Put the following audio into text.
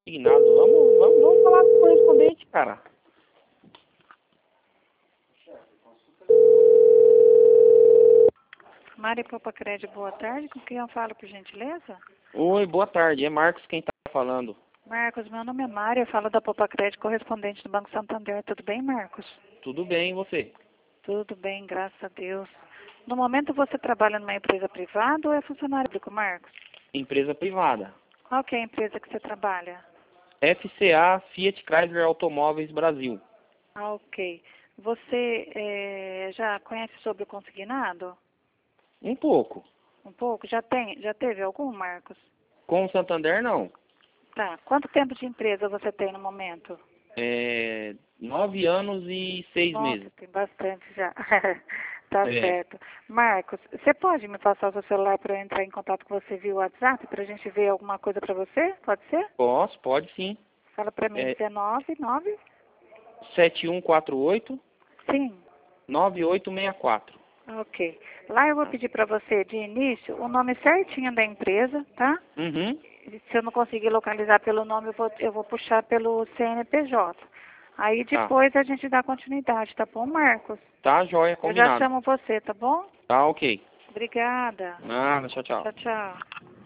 Indignado. Vamos falar com o correspondente, cara. Mari Popa Crédito, boa tarde. Com quem eu falo, por gentileza? Oi, boa tarde. É Marcos quem tá falando. Marcos, meu nome é Mari, eu falo da Popa Crédito, correspondente do Banco Santander. Tudo bem, Marcos? Tudo bem, e você? Tudo bem, graças a Deus. No momento você trabalha numa empresa privada ou é funcionário público, Marcos? Empresa privada. Qual que é a empresa que você trabalha? FCA Fiat Chrysler Automóveis Brasil. Ah, ok. Você já conhece sobre o consignado? Um pouco. Um pouco? Já teve algum, Marcos? Com o Santander, não. Tá. Quanto tempo de empresa você tem no momento? 9 anos e 6 Nossa, meses. tem bastante já. Tá É. certo. Marcos, você pode me passar o seu celular para eu entrar em contato com você via WhatsApp para a gente ver alguma coisa para você? Pode ser? Posso, pode sim. Fala para mim, É 19, 9? 7148 Sim. 9864. Ok. Lá eu vou pedir para você, de início, o nome certinho da empresa, tá? Uhum. Se eu não conseguir localizar pelo nome, eu vou puxar pelo CNPJ. Aí Tá. depois a gente dá continuidade, tá bom, Marcos? Tá, joia, Eu já combinado. chamo você, tá bom? Tá, ok. Obrigada. Nada, tchau, tchau. Tchau, tchau.